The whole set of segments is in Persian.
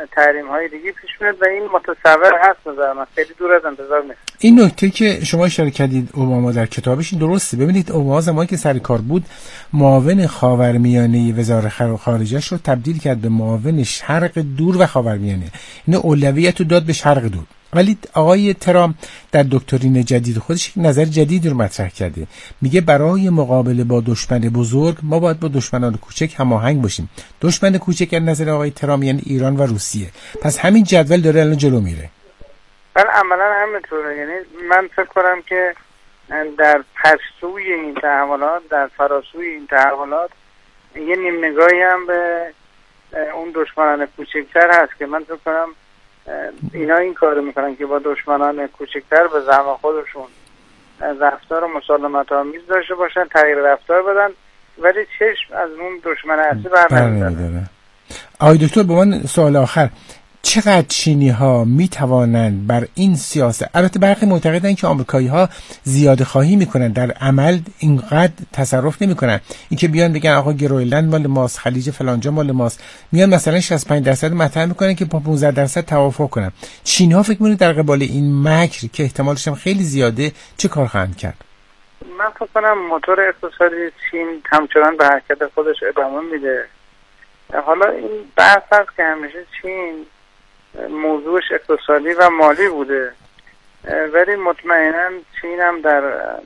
تحریم های دیگه پیش میاد و این متصور هست نظر من، خیلی دور از انتظار نیست. این نکته که شما اشاره کردید اوباما در کتابش این درسته. ببینید اوباما زمانی که سر کار بود معاون خاورمیانه وزارت خارجه رو تبدیل کرد به معاون شرق دور و خاورمیانه، این اولویت رو داد به شرق دور. ولی آقای ترامپ در دکترین جدید خودش یک نظر جدید رو مطرح کرده، میگه برای مقابله با دشمن بزرگ ما باید با دشمنان کوچک هماهنگ باشیم. دشمن کوچک از نظر آقای ترامپ یعنی ایران و روسیه. پس همین جدول داره الان جلو میره. بله عملا همینطوره. یعنی من فکر کنم که در پستوی این تحولات، در فراسوی این تحولات یه نیم نگاهی هم به اون دشمنان کوچکتر هست که من فکر کنم اینا این کارو میکنن که با دشمنان کوچکتر به زعم خودشون رفتار مسالمت آمیز داشته باشن، تغییر رفتار بدن، ولی چشم از اون دشمن اصلی برنمی‌داره. آقای دکتر به من سوال آخر، چقدر چینی ها می توانند بر این سیاست، البته برخی معتقدن که آمریکایی ها زیاده خواهی میکنن، در عمل اینقدر تصرف نمیکنن، این که بیان بگن آقا گرویلند مال ماست، خلیج فلانجا مال ماست، میان مثلا 65% مطرح میکنن که با 15% توافق کنن. چینی ها فکر میکنید در قبال این مکر که احتمالش هم خیلی زیاده چه کار خواهند کرد؟ من فکر کنم موتور اقتصادی چین همچنان به حرکت خودش ادامه میده. حالا این بحث هست که همیشه چین موضوعش اقتصادی و مالی بوده، ولی مطمئنا چین هم در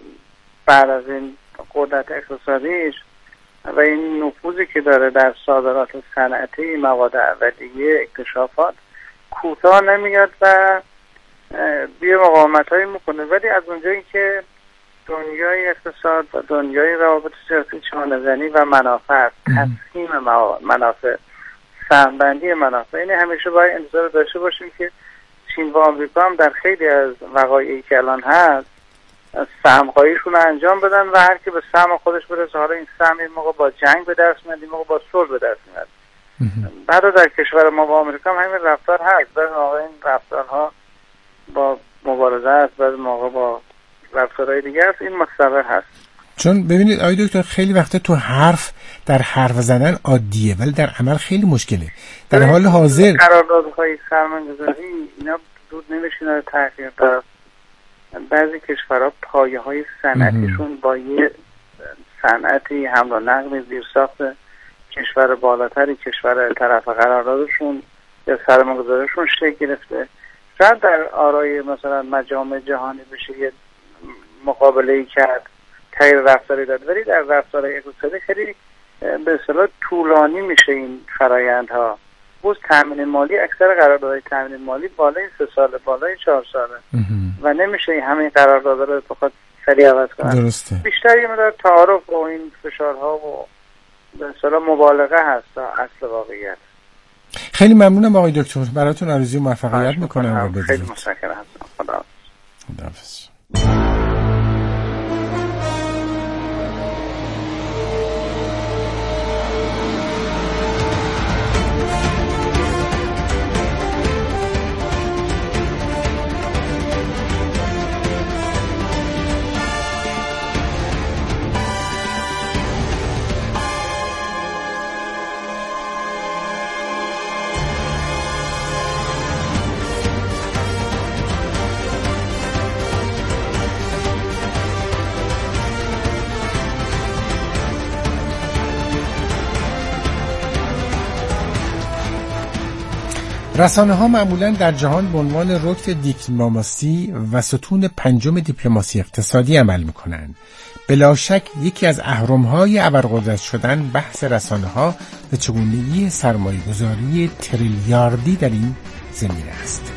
بعد از این قدرت اقتصادیش و این نفوذی که داره در صادرات صنعتی، مواد اولیه، اکتشافات کوتاه نمیاد و بی مقاومت‌هایی میکنه. ولی از اونجایی که دنیای اقتصاد و دنیای روابط سیاسی چانه‌زنی و منافع، تقسیم منافع، سهم‌بندی منافع، این همیشه باید انتظار داشته باشیم که چین و آمریکا هم در خیلی از وقایعی که الان هست سهم‌خواهیشون رو انجام بدن و هر کی به سهم خودش برسه. حالا این سهم این موقع با جنگ به دست میاد، این موقع با صلح به دست میاد. بعد در کشور ما با آمریکا هم همین رفتار هست، بعضی موقع این رفتارها با مبارزه است، بعضی موقع با رفتارهای دیگه است. این متصور هست. چون ببینید آقای دکتر خیلی وقتا تو در حرف زدن عادیه ولی در عمل خیلی مشکله. در حال حاضر قراردادهای سرمایه‌گذاری اینا دود نمیشینه تغییر داد. بعضی کشورها پایه‌های صنعتیشون با یه صنعتی حمل و نقل زیرساخت کشور بالاتری، کشور طرف قراردادشون یا سرمایه‌گذاریشون شکل گرفته. شاید در آرای مثلا مجامع جهانی بشه یه مقابله‌ای کرد، تغییر رفتاری داد، ولی در رفتارهای اقتصادی خیلی به اصطلاح طولانی میشه این فرآیندها. بوز تامین مالی، اکثر قراردادهای تامین مالی بالای 3 ساله، بالای 4 ساله و نمیشه همین قراردادها رو بخواد سریع عوض کنن. درسته. بیشتر یه مقدار تعارف و این فشارها و به اصطلاح مبالغه هست تا اصل واقعیت. خیلی ممنونم آقای دکتر، براتون آرزوی موفقیت میکنم. خیلی متشکرم. خداحافظ. رسانه‌ها معمولاً در جهان به عنوان رکن دیپلماسی و ستون پنجم دیپلماسی اقتصادی عمل می‌کنند. بلا شک یکی از اهرم‌های ابرقدرت شدن بحث رسانه‌ها و چگونگی سرمایه‌گذاری تریلیاردی در این زمینه است.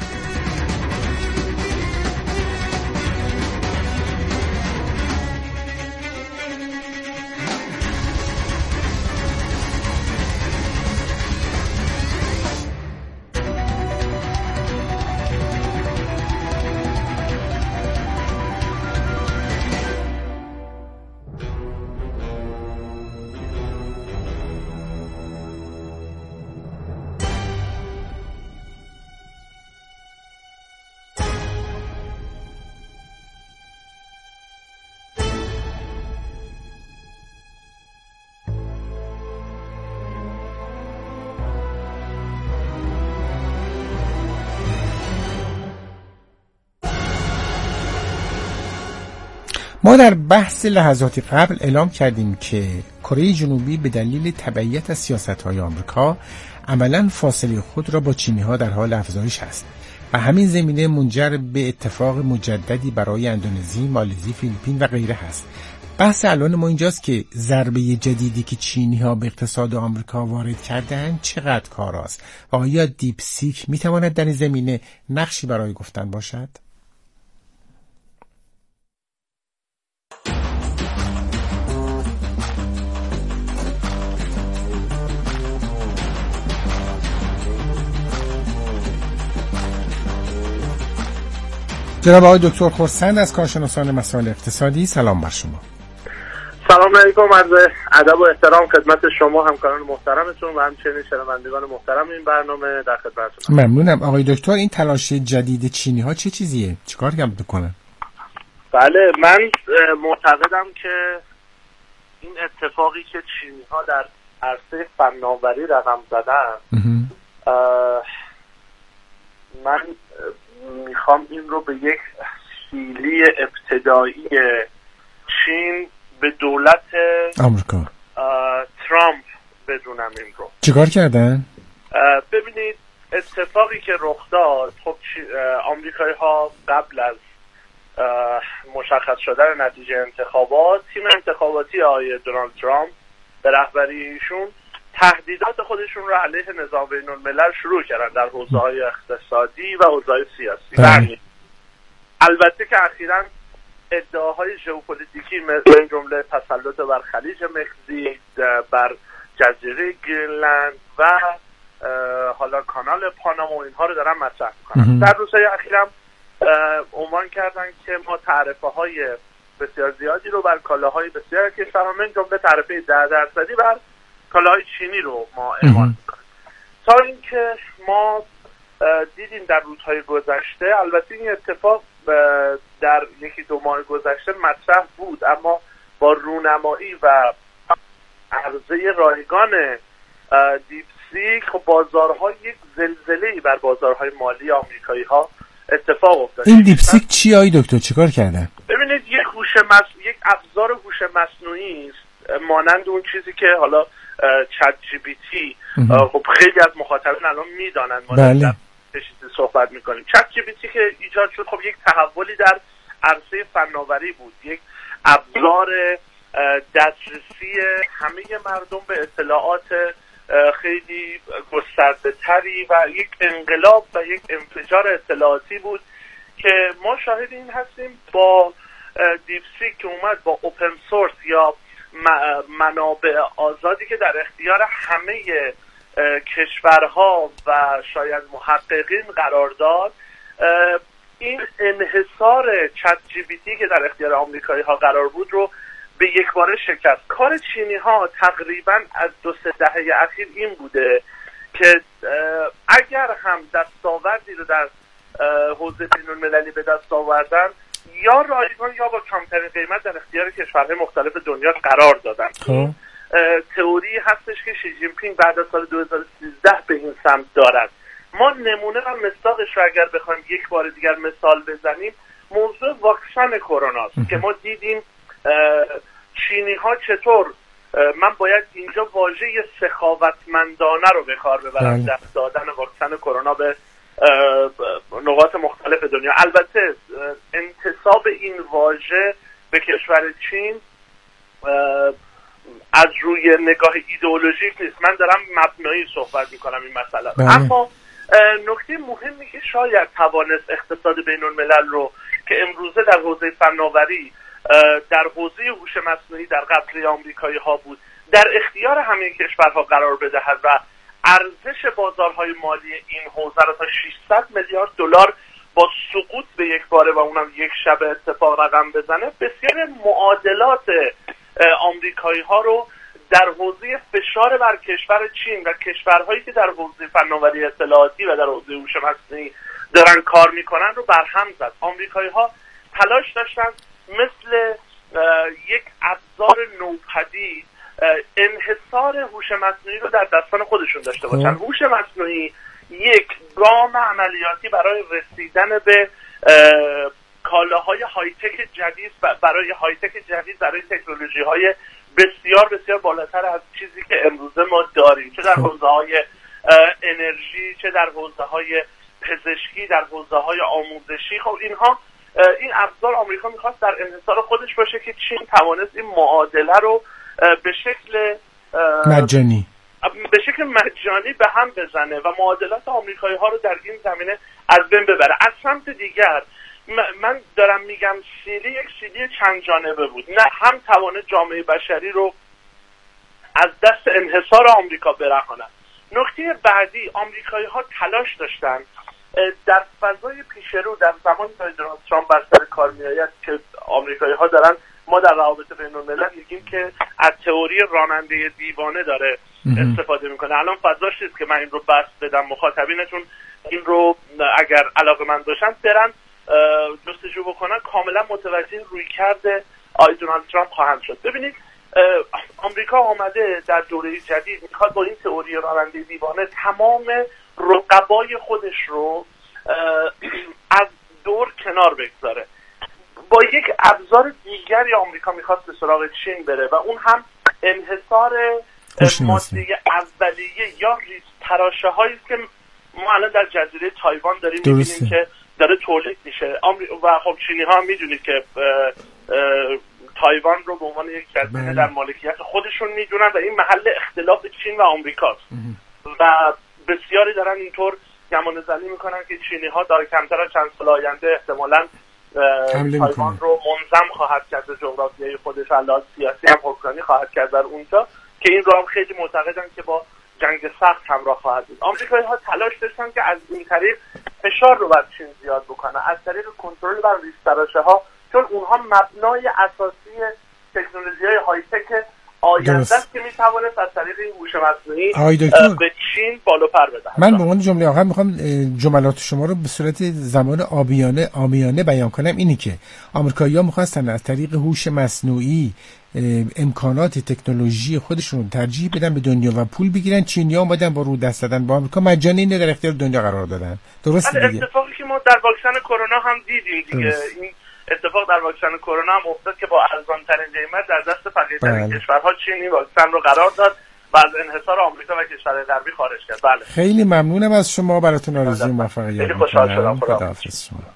ما در بحث لحظات قبل اعلام کردیم که کره جنوبی به دلیل تبعیت از سیاست‌های آمریکا عملاً فاصله خود را با چینی‌ها در حال افزایش است و همین زمینه منجر به اتفاق مجددی برای اندونزی، مالزی، فیلیپین و غیره هست. بحث الان ما اینجاست که ضربه جدیدی که چینی‌ها به اقتصاد آمریکا وارد کردن چقدر کاراست و آیا دیپ سیک می‌تواند در این زمینه نقشی برای گفتن باشد؟ جناب آقای دکتر خرسند از کارشناسان مسائل اقتصادی، سلام بر شما. سلام علیکم، عرض ادب و احترام خدمت شما همکاران محترمتون و همچنین شنوندگان محترم این برنامه در خدمتتون. ممنونم. آقای دکتر، این تلاش جدید چینی‌ها چه چیزیه؟ چیکار میکنن؟ بله، من معتقدم که این اتفاقی که چینی‌ها در عرصه فناوری رقم زدن، من میخوام این رو به یک سیلی ابتدایی چین به دولت آمریکا ترامپ بدونم. این رو چیکار کردن؟ ببینید، اتفاقی که رخ داد، خب آمریکایی ها قبل از مشخص شدن نتیجه انتخابات، تیم انتخاباتی آقای دونالد ترامپ به رهبری ایشون تهدیدات خودشون رو علیه نظام بین الملل شروع کردن در حوزه‌های اقتصادی و حوزه‌های سیاسی. البته که اخیراً ادعاهای ژئوپلیتیکی مثل این جمله تسلط بر خلیج مکزیک، بر جزیره گرینلند و حالا کانال پاناما و اینها رو دارن مطرح میکنن. در روزهای اخیرم عنوان کردن که ما تعرفه‌های بسیار زیادی رو بر کالاهای بسیار کشورها من جمله تعرفه 10% بر کالاهای چینی رو ما اعمال میکنیم. تا اینکه ما دیدیم در روزهای گذشته، البته این اتفاق در یکی دو ماه گذشته مطرح بود، اما با رونمایی و عرضه رایگان دیپ سیک خب بازارها یک زلزله‌ای بر بازارهای مالی آمریکایی ها اتفاق افتاد. این دیپ سیک چی آقای دکتر؟ چیکار کردن؟ ببینید، یک ابزار هوش مصنوعی است، مانند اون چیزی که حالا چت جی پی تی، خب خیلی از مخاطبین الان میدانن ما در چیزی صحبت میکنیم. چت جی پی تی که ایجاد شد، خب یک تحولی در عرصه فناوری بود، یک ابزار دسترسی همه مردم به اطلاعات خیلی گسترده تری و یک انقلاب و یک انفجار اطلاعاتی بود که ما شاهد این هستیم با دیپ سیک که اومد با اوپن سورس یا منابع آزادی که در اختیار همه کشورها و شاید محققین قرار داد، این انحصار چت جی پی تی که در اختیار آمریکایی ها قرار بود رو به یک باره شکست. کار چینی ها تقریبا از 2-3 دهه اخیر این بوده که اگر هم دستاوردی رو در حوزه بین المللی به دست آوردن، یا رایگان یا با کمترین قیمت در اختیار کشورهای مختلف دنیا قرار دادن. تئوری هستش که شی جین پینگ بعد از سال 2013 به این سمت دارد. ما نمونه و مصداقش رو اگر بخوایم یک بار دیگر مثال بزنیم، موضوع واکسن کرونا است که ما دیدیم چینی ها چطور، من باید اینجا واژه سخاوتمندانه رو به کار ببرم، دست دادن واکسن کرونا به نقاط مختلف دنیا. البته انتساب این واژه به کشور چین از روی نگاه ایدئولوژیک نیست، من دارم مبنایی صحبت میکنم این مسئله. اما نکته مهمی که شاید توانست اقتصاد بین الملل رو که امروزه در حوزه فناوری، در حوزه هوش مصنوعی در قبضه آمریکایی ها بود، در اختیار همه کشورها قرار بدهد و ارزش بازارهای مالی این حوزه را تا 600 میلیارد دلار با سقوط به یک باره و اونم یک شب اتفاق رقم بزنه، بسیار معادلات آمریکایی ها رو در حوزه فشار بر کشور چین و کشورهایی که در حوزه فناوری اطلاعاتی و در حوزه هوش مصنوعی دارن کار میکنن رو برهم زد. آمریکایی ها تلاش داشتن مثل یک ابزار نوپدید انحصار هوش مصنوعی رو در دستان خودشون داشته باشن. هوش مصنوعی یک گام عملیاتی برای رسیدن به کالاهای های تک جدید برای های تک جدید برای تکنولوژی های بسیار بسیار بالاتر از چیزی که امروزه ما داریم، چه در حوزه های انرژی، چه در حوزه های پزشکی، در حوزه های آموزشی. خب اینها این ابزار آمریکا میخواست در انحصار خودش باشه که چین توانست این معادله رو به شکل مجانی به هم بزنه و معادلات آمریکایی ها رو در این زمینه از بین ببره. از سمت دیگر من دارم میگم یک سیلی چند جانبه بود، نه هم توانه جامعه بشری رو از دست انحصار آمریکا برهانه. نکته بعدی، آمریکایی ها تلاش داشتن در فضای پیش رو در زمان دونالد ترامپ بر سر کار میآید که آمریکایی ها دارن، ما در روابط بین الملل میگیم که از تئوری راننده دیوانه داره استفاده میکنه. الان فضاش نیست که من این رو بس بدم مخاطبینتون این رو اگر علاقه‌مند باشن برن جستجو بکنن، کاملا متوجه رویکرد آقای دونالد ترامپ خواهند شد. ببینید آمریکا آمده در دوره جدید میخواد با این تئوری راننده دیوانه تمام رقبای خودش رو از دور کنار بگذاره. با یک ابزار دیگری آمریکا میخواد به سراغ چین بره و اون هم انحصار ماده اولیه یا ریز تراشه هایی که ما الان در جزیره تایوان داریم میبینیم که داره تولید میشه و خب چینی ها هم میدونید که تایوان رو به عنوان یک جزیره در مالکیت خودشون میدونن و این محل اختلاف چین و آمریکاست و بسیاری دارن اینطور گمان زنی میکنن که چینی ها در کمتر از چند سال آینده احتمالاً تایوان رو منظم خواهد کرد به جغرافیای خودش، علاوه سیاسی هم حکمرانی خواهد کرد در اونجا که این رو هم خیلی معتقدن که با جنگ سخت همراه خواهد بود. آمریکایی ها تلاش داشتن که از این طریق فشار رو بر چین زیاد بکنه، از طریق کنترل بر ریزتراشه ها، چون اونها مبنای اساسی تکنولوژی‌های های تک آینده است که میتوانست از طریق این هوش مصنوعی به چین بالو پر بده. من به عنوان جمله آخر میخوام جملات شما رو به صورت زمان عامیانه بیان کنم. اینی که آمریکایی‌ها می‌خواستن از طریق هوش مصنوعی امکانات تکنولوژی خودشون رو ترجیح بدن به دنیا و پول بگیرن، چینی‌ها اومدن با رو دست دادن با آمریکا مجانی اینو در اختیار دنیا قرار دادن. درسته دیگه؟ اتفاقی که ما در واکسن کرونا هم دیدیم دیگه. این اتفاق در واکسن کرونا هم افتاد که با ارزان‌ترین قیمت در دست فقیرترین کشورها چین این واکسن رو قرار داد و از انحصار آمریکا و کشورهای غربی خارج کرد. بله. خیلی ممنونم از شما، براتون آرزوی موفقیت. خیلی خوشحال شدم. خداحافظ شما.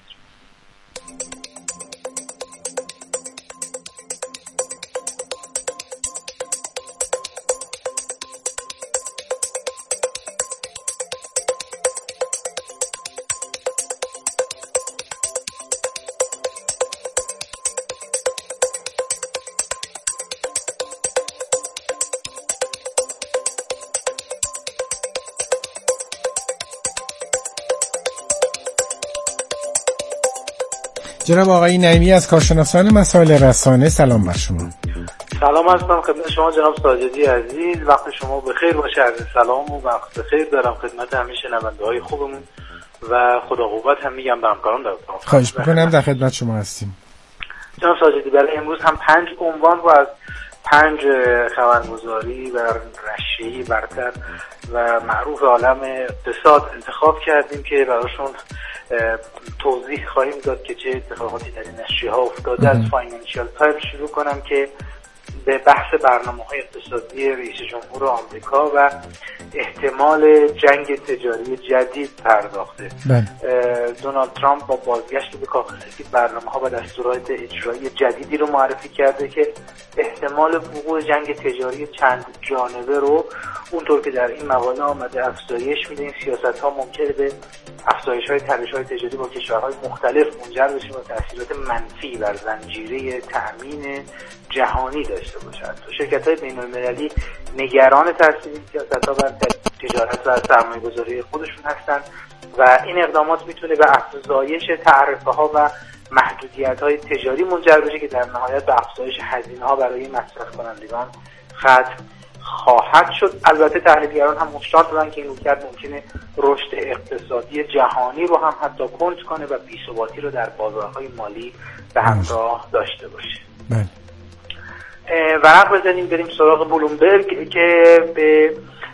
جناب آقای نعیمی از کارشناسان مسائل رسانه، سلام بر شما. سلام هستم خدمت شما جناب ساجدی عزیز، وقت شما بخیر باشه. عرض سلام و وقت بخیر دارم خدمت همه شنونده‌های خوبمون و خدا قوت هم میگم به همکاران در اطراف. خواهش می‌کنم، در خدمت شما هستیم. جناب ساجدی برای امروز هم 5 عنوان رو از 5 خبرگزاری و نشریه‌ای برتر و معروف عالم اقتصاد انتخاب کردیم که براشون توضیح خواهیم داد که چه اتفاقاتی در این نشریه‌ها افتاده. از فاینانشال تایمز شروع کنم که به بحث برنامه‌های اقتصادی رئیس جمهور آمریکا و احتمال جنگ تجاری جدید پرداخته. دونالد ترامپ با بازگشت به کاخ سفید برنامه‌ها و دستورات اجرایی جدیدی رو معرفی کرده که احتمال وقوع جنگ تجاری چند جانبه رو اونطور که در این مقاله آمده افزایش میده. این سیاست‌ها ممکنه به افزایش‌های تنش‌های تجاری با کشورهای مختلف منجر بشه و تأثیرات منفی بر زنجیره تأمین جهانی داشته باشد. شرکت‌های بین‌المللی نگران تاثیر این سیاست‌ها بر تجارت و سرمایه‌گذاری خودشون هستند و این اقدامات میتونه به افزایش تعرفه‌ها و محدودیت‌های تجاری منجر بشه که در نهایت به افزایش هزینه‌ها برای مصرف کنندگان ختم خواهد شد. البته تحلیلگران هم هشدار دادن که این رویکرد ممکنه رشد اقتصادی جهانی رو هم حتی کند کنه و بی‌ثباتی رو در بازارهای مالی به همراه داشته باشه. ورق بزنیم بریم سراغ بلومبرگ که به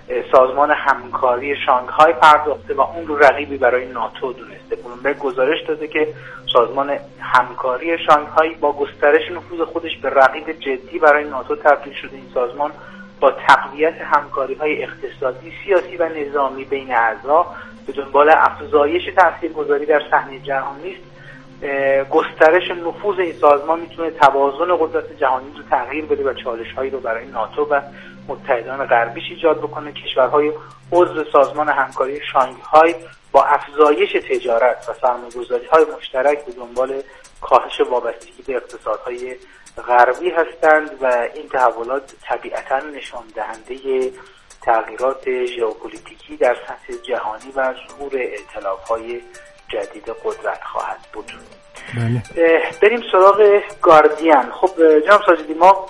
سازمان همکاری شانگهای پرداخته و اون رو رقیبی برای ناتو دونسته. بلومبرگ گزارش داده که سازمان همکاری شانگهای با گسترش نفوذ خودش به رقیب جدی برای ناتو تبدیل شده. این سازمان با تقویت همکاری‌های اقتصادی، سیاسی و نظامی بین اعضا به دنبال افزایش تاثیرگذاری در صحنه جهانی است. گسترش نفوذ این سازمان میتونه توازن قدرت جهانی رو تغییر بده و چالش‌هایی رو برای ناتو و متحدان غربیش ایجاد بکنه. کشورهای عضو سازمان همکاری شانگهای با افزایش تجارت و سرمایه‌گذاری‌های مشترک به دنبال کاهش وابستگی به اقتصادهای غربی هستند و این تحولات طبیعتاً نشان دهنده تغییرات ژئوپلیتیکی در سطح جهانی و ظهور ائتلاف‌های جدید قدرت خواهد بود. بله. بریم سراغ گاردین. خب جناب ساجدی، ما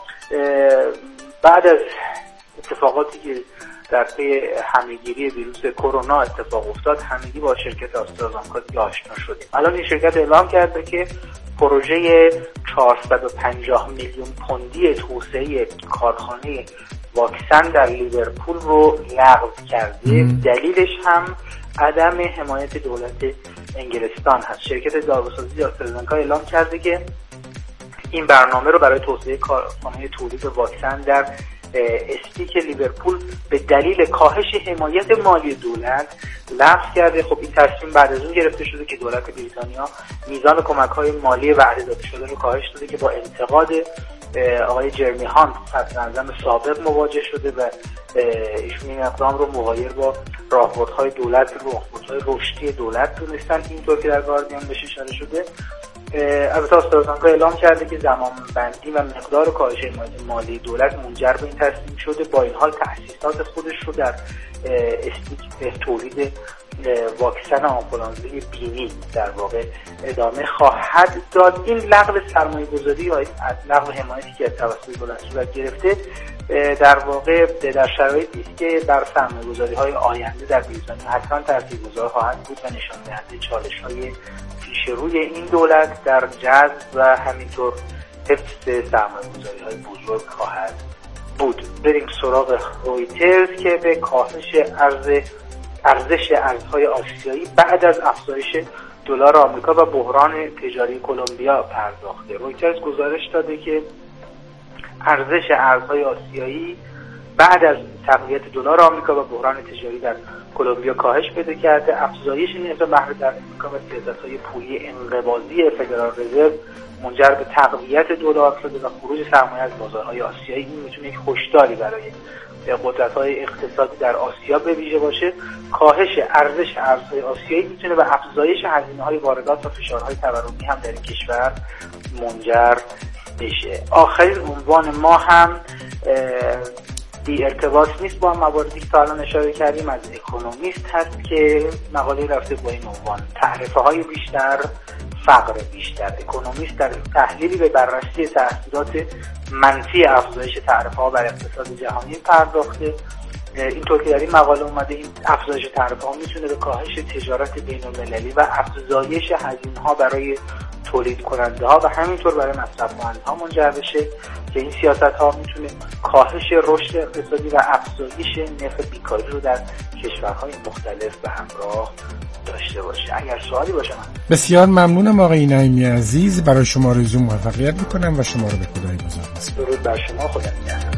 بعد از اتفاقاتی که در پی حمله‌گیری ویروس کرونا اتفاق افتاد، همگی با شرکت آسترازنکا آشنا شدیم. الان این شرکت اعلام کرده که پروژه 450 میلیون پوندی توسعه کارخانه واکسن در لیورپول رو لغو کرده. دلیلش هم عدم حمایت دولت انگلستان هست. شرکت داروسازی آسترازنکا اعلام کرده که این برنامه رو برای توسعه کارخانه تولید واکسن در استیک لیورپول به دلیل کاهش حمایت مالی دولت لغو کرده. خب این تصمیم بعد از اون گرفته شده که دولت بریتانیا میزان کمک‌های مالی وعده داده شده رو کاهش داده که با انتقاد آقای جرمی هانت صدراعظم سابق مواجه شده و ایشون این اقدام رو مغایر با راهبردهای دولت، راهبردهای رشدی دولت دونستن. اینطور که در گاردین بهش اشاره شده. البته آسترازنکا اعلام کرده که زمانبندی و مقدار کاهش حمایت مالی دولت منجر به این تصمیم شده. با این حال تأسیسات خودش رو در استیک تولید واکسن آنفولانزای بینی در واقع ادامه خواهد داد. این لغو سرمایه‌گذاری یا لغو حمایتی که توسط دولت صورت گرفته در واقع در شرایطی است که بر سرمایه‌گذاری‌های آینده در بریتانیا حتما تاثیرگذار خواهد بود و نشان دهنده چالش‌های پیش روی این دولت در جذب و همینطور حفظ سرمایه‌گذاری‌های بزرگ خواهد بود. بریم سراغ رویترز که به کاهش ارزش ارزهای آسیایی بعد از افزایش دلار آمریکا و بحران تجاری کلمبیا پرداخته. رویترز گزارش داده که ارزش ارزهای آسیایی بعد از تقویت دلار آمریکا و بحران تجاری در کلمبیا کاهش پیدا کرده. افزایش نرخ بهره در آمریکا و سیاست‌های پولی انقباضی فدرال رزرو منجر به تقویت دلار شده و خروج سرمایه از بازارهای آسیایی. این میتونه یک هشداری برای قدرت‌های اقتصادی در آسیا به ویژه باشه. کاهش ارزش ارزهای آسیایی میتونه به افزایش هزینه‌های واردات و فشارهای تورمی هم در این کشور منجر بشه. آخرین عنوان ما هم بی ارتباط نیست با مواردی که تا الان اشاره کردیم، از اکونومیست هست که مقاله رفته با این عنوان: تعرفه‌های بیشتر، فقر بیشتر. اکونومیست در تحلیلی به بررسی تاثیرات منفی افزایش تعرفه‌ها بر اقتصاد جهانی پرداخته. اینطور که در این مقاله اومده این افزایش تعرفه‌ها میتونه به کاهش تجارت بین‌المللی و افزایش هزینه‌ها برای تولید کننده ها و همینطور برای مصرف کننده ها منجر بشه که این سیاست ها میتونه کاهش رشد اقتصادی و افزایش نرخ بیکاری رو در کشورهای مختلف به همراه داشته باشه. اگر سوالی باشه من بسیار ممنونم آقای نعیمی عزیز. برای شما آرزوی موفقیت میکنم و شما رو به خدای بزرگ میسپارم. درود بر شما. خدا نگهدار.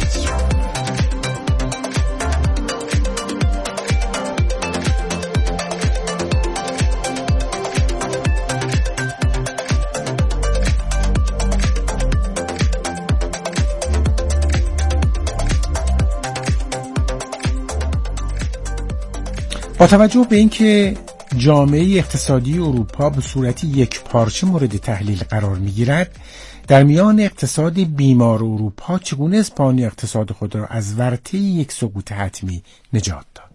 با توجه به اینکه جامعه اقتصادی اروپا به صورت یک پارچه مورد تحلیل قرار می‌گیرد، در میان اقتصاد بیمار اروپا چگونه اسپانیا اقتصاد خود را از ورطه یک سقوط حتمی نجات داد؟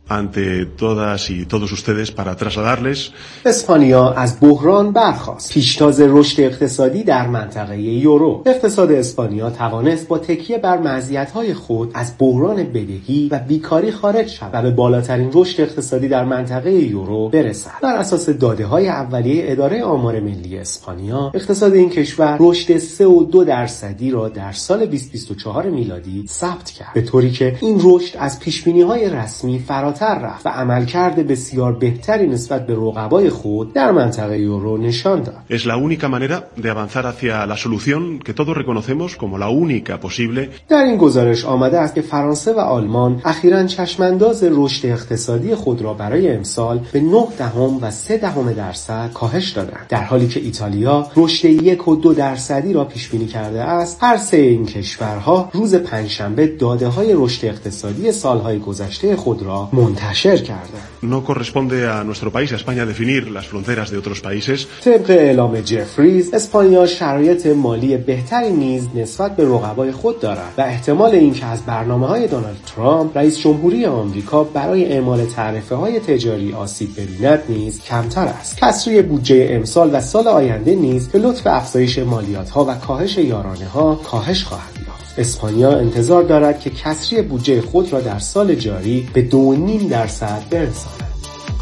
ante todas y todos ustedes para trasladarles. اسپانیا از بحران برخاست. پیشتاز رشد اقتصادی در منطقه یورو. اقتصاد اسپانیا توانست با تکیه بر مزیت‌های خود از بحران بدهی و بیکاری خارج شود و به بالاترین رشد اقتصادی در منطقه یورو برسد. بر اساس داده‌های اولیه اداره آمار ملی اسپانیا، اقتصاد این کشور رشد 3.2% را در سال 2024 میلادی ثبت کرد، به طوری که این رشد از پیش‌بینی‌های رسمی فراتر رفت و عملکرد بسیار بهتری نسبت به رقبای خود در منطقه یورو نشان داد. Es la única manera de avanzar hacia la solución que todos reconocemos como la única posible. در این گزارش آمده است که فرانسه و آلمان اخیراً چشمانداز رشد اقتصادی خود را برای امسال به 0.9% کاهش دادند، در حالی که ایتالیا رشد 1.2% را پیش بینی کرده است. هر سه این کشورها روز پنجشنبه داده‌های رشد اقتصادی سالهای گذشته خود را منتشر کردند. No corresponde a nuestro país, a España, definir las fronteras de otros países. طبق اعلام جفریز، اسپانیا شرایط مالی بهتری نیز نسبت به رقبای خود دارد و احتمال اینکه از برنامه‌های دونالد ترامپ رئیس جمهوری آمریکا برای اعمال تعرفه‌های تجاری آسیب ببیند نیز کمتر است. کسری بودجه امسال و سال آینده نیز به لطف افزایش مالیات‌ها و کاهش یارانه‌ها کاهش خواهد یافت. اسپانیا انتظار دارد که کسری بودجه خود را در سال جاری به 2.5% برساند.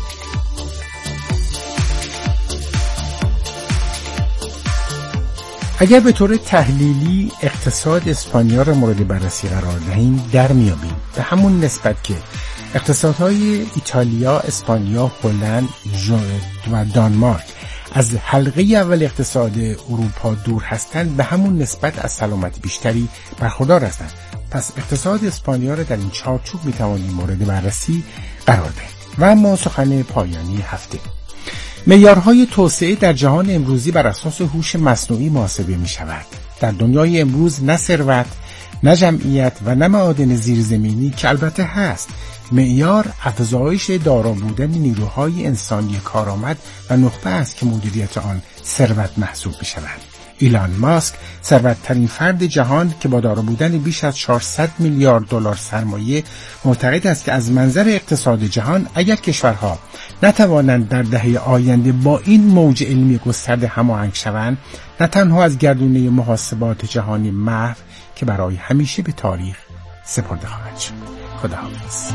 اگر به طور تحلیلی اقتصاد اسپانیا را مورد بررسی قرار دهیم، در میابیم به همون نسبت که اقتصادهای ایتالیا، اسپانیا، هلند و دانمارک از حلقه اول اقتصاد اروپا دور هستند، به همون نسبت از سلامت بیشتری برخوردار هستند. پس اقتصاد اسپانیا را در این چارچوب میتوانیم مورد بررسی قرار دهیم. و اما سخن پایانی هفته: معیارهای توسعه در جهان امروزی بر اساس هوش مصنوعی محاسبه می شود. در دنیای امروز نه ثروت، نه جمعیت و نه معادن زیرزمینی که البته هست، معیار افزایش دارا بودن نیروهای انسانی کارآمد و نخبه است که مدیریت آن ثروت محسوب می شود. ایلان ماسک، ثروت‌ترین فرد جهان که با دارا بودن بیش از 400 میلیارد دلار سرمایه، معتقد است که از منظر اقتصاد جهان اگر کشورها نتوانند در دهه آینده با این موج علمی گسترده هماهنگ شوند، نه تنها از گردونه محاسبات جهانی محو که برای همیشه به تاریخ سپرده خواهد شد. خداحافظ.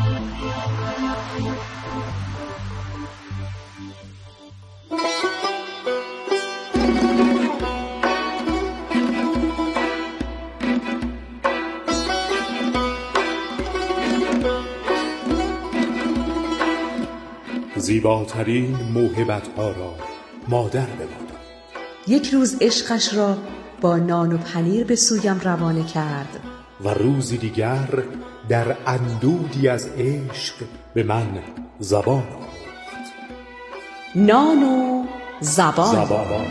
زیباترین موهبت‌ها را مادر بماند. یک روز عشقش را با نان و پنیر به سویم روانه کرد و روزی دیگر در اندودی از عشق به من زبان آموخت. نان و زبان.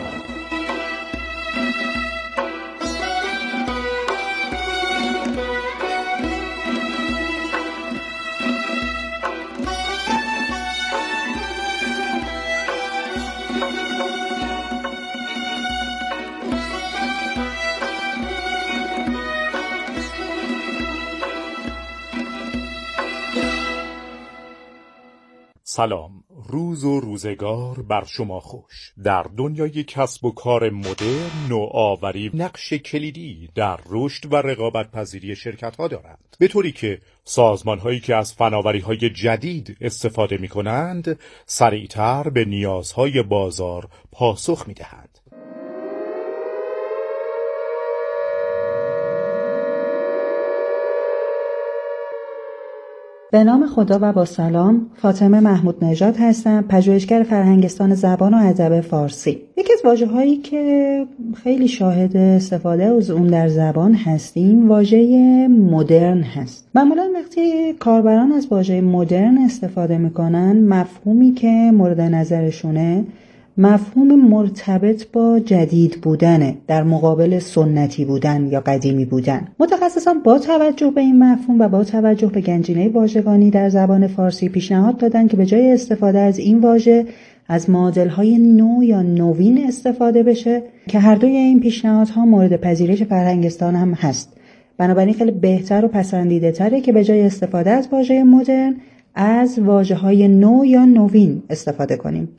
سلام، روز و روزگار بر شما خوش. در دنیای کسب و کار مدرن، نوآوری نقش کلیدی در رشد و رقابت پذیری شرکت‌ها دارند، به طوری که سازمان‌هایی که از فناوری‌های جدید استفاده می‌کنند، سریعتر به نیازهای بازار پاسخ می‌دهند. به نام خدا و با سلام، فاطمه محمود نژاد هستم، پژوهشگر فرهنگستان زبان و ادب فارسی. یکی از واژه‌هایی که خیلی شاهد استفاده از اون در زبان هستیم، واژه مدرن هست. معمولا وقتی کاربران از واژه مدرن استفاده میکنن، مفهومی که مورد نظرشونه مفهوم مرتبط با جدید بودنه در مقابل سنتی بودن یا قدیمی بودن. متخصصان با توجه به این مفهوم و با توجه به گنجینه واژگانی در زبان فارسی پیشنهاد دادن که به جای استفاده از این واژه از معادل‌های نو یا نوین استفاده بشه که هر دوی این پیشنهادها مورد پذیرش فرهنگستان هم هست. بنابراین خیلی بهتر و پسندیده تره که به جای استفاده از واژه مدرن از واژه‌های نو یا نوین استفاده کنیم.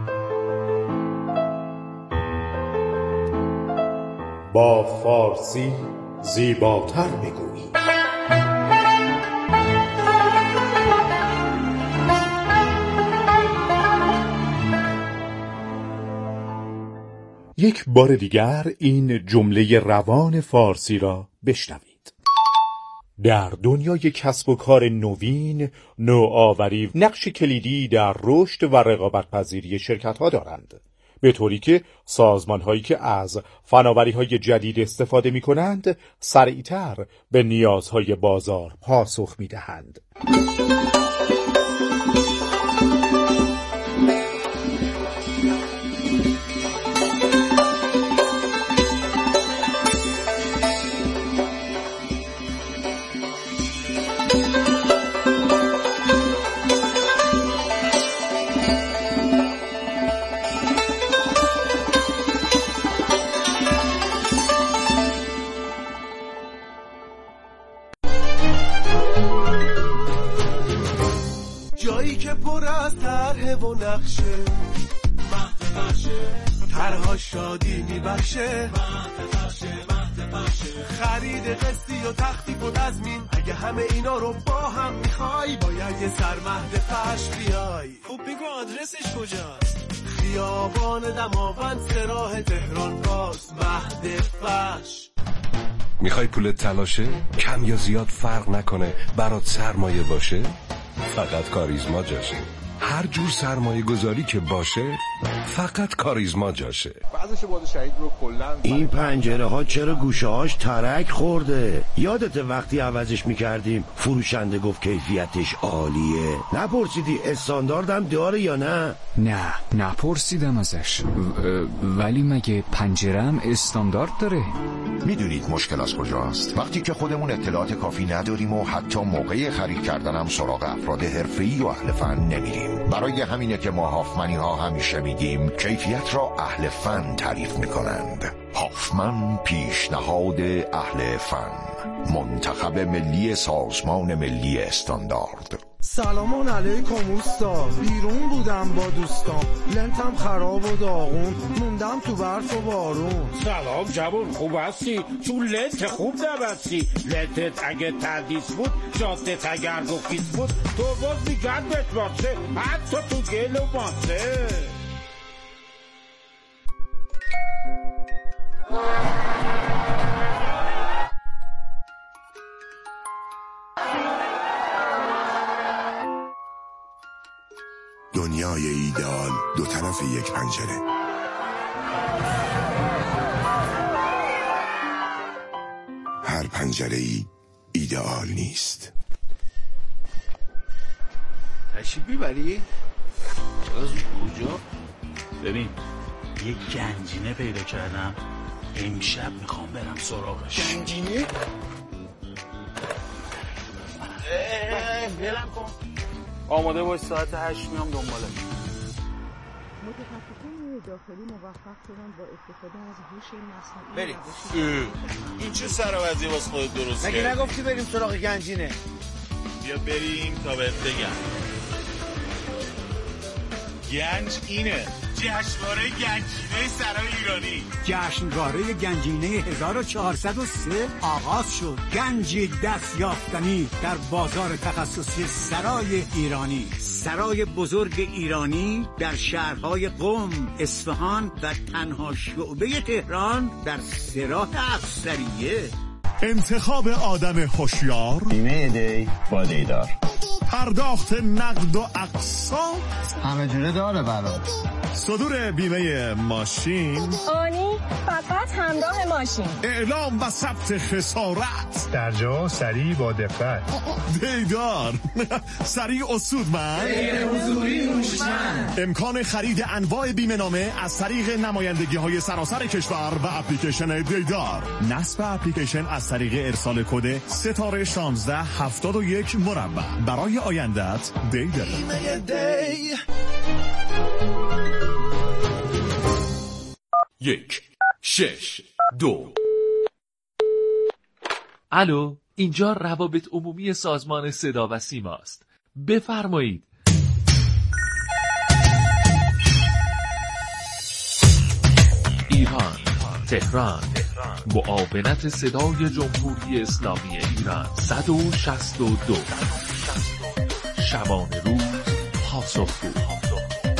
با فارسی زیباتر بگویی. یک بار دیگر این جمله روان فارسی را بشنوید. در دنیای کسب و کار نوین، نوآوری نقش کلیدی در رشد و رقابت‌پذیری شرکت‌ها دارند، به طوری که سازمان‌هایی که از فناوری‌های جدید استفاده می‌کنند، سریعتر به نیازهای بازار پاسخ می‌دهند. جایی که پر از طرح و نقشه، مهد بخشه، طرها شادی میبخشه، خرید قسطی و تخفیف و تضمین، اگه همه اینا رو با هم میخوای باید یه سر مهد فش بیای. خب بگو آدرسش کجاست؟ خیابان دماوند سراح تهران باز، مهد فش. میخوای پولت تلاشه؟ کم یا زیاد فرق نکنه، برات سرمایه باشه؟ فقط کاریزما جاشه. هر جور سرمایه گذاری که باشه فقط کاریزما جاشه. این پنجره ها چرا گوشه هاش ترک خورده؟ یادت وقتی عوضش میکردیم فروشنده گفت کیفیتش عالیه؟ نپرسیدی استانداردم داره یا نه؟ نه نپرسیدم ازش. ولی مگه پنجره‌ام استاندارد داره؟ میدونید مشکل از کجاست؟ وقتی که خودمون اطلاعات کافی نداریم و حتی موقع خرید کردنم سراغ افراد حرفه‌ای و اهل فن نمیریم. برای همینه که ما هافمنی ها همیشه میگیم کیفیت را اهل فن تعریف میکنند. هافمن پیشنهاد اهل فن، منتخب ملی سازمان ملی استاندارد. سلام علیکم اوستاد، بیرون بودم با دوستان، لنتم خراب و داغون، موندم تو برف و بارون. سلام جوون، خوب هستی؟ تو لنت خوب نبستی. لنتت اگه تردیس بود، جادت اگر گفیز بود، تو باز میگرد بهت باشه، حتی تو گل و ماسه. دنیای ایدئال دو طرف یک پنجره. هر پنجره‌ای ایدئال نیست. تشریف میبری؟ از کجا؟ ببین یه گنجینه پیدا کردم، امشب میخوام برم سراغش. گنجینه؟ بلم کن. آماده باش، ساعت 8 میام دنبالت. متخصصین داخلی موفق شدن با استفاده از هوش مصنوعی. بریم. این چه سربازی واسه خودت درست کردی؟ مگه نگفتی بریم سراغ گنجینه؟ بیا بریم تا بهت بگم. گنج اینه، جشنواره گنجینه سرای ایرانی. جشنواره گنجینه 1403 آغاز شد. گنجی دست یافتنی در بازار تخصصی سرای ایرانی. سرای بزرگ ایرانی در شهرهای قم، اصفهان و تنها شعبه تهران در سراح افسریه. انتخاب آدم هوشیار، بیمه دی با دیدار، پرداخت نقد و اقساط، همه جوره داره برات. صدور بیمه ماشین، آنی فقط همراه ماشین، اعلام و ثبت خسارت، در جا سریع با دقت. دیدار سریع اصودمند، غیر حضوری هوشمند. امکان خرید انواع بیمه نامه از طریق نمایندگی های سراسر کشور و اپلیکیشن دیدار. نصب اپلیکیشن از طریق ارسال کد ستاره 1671 مربع. برای آیندت دیدار. دی 1 6 2. الو، اینجا روابط عمومی سازمان صدا و سیماست. بفرمایید. ایران، تهران، معاونت صدای جمهوری اسلامی ایران 162 شبانه روز پاسخگو.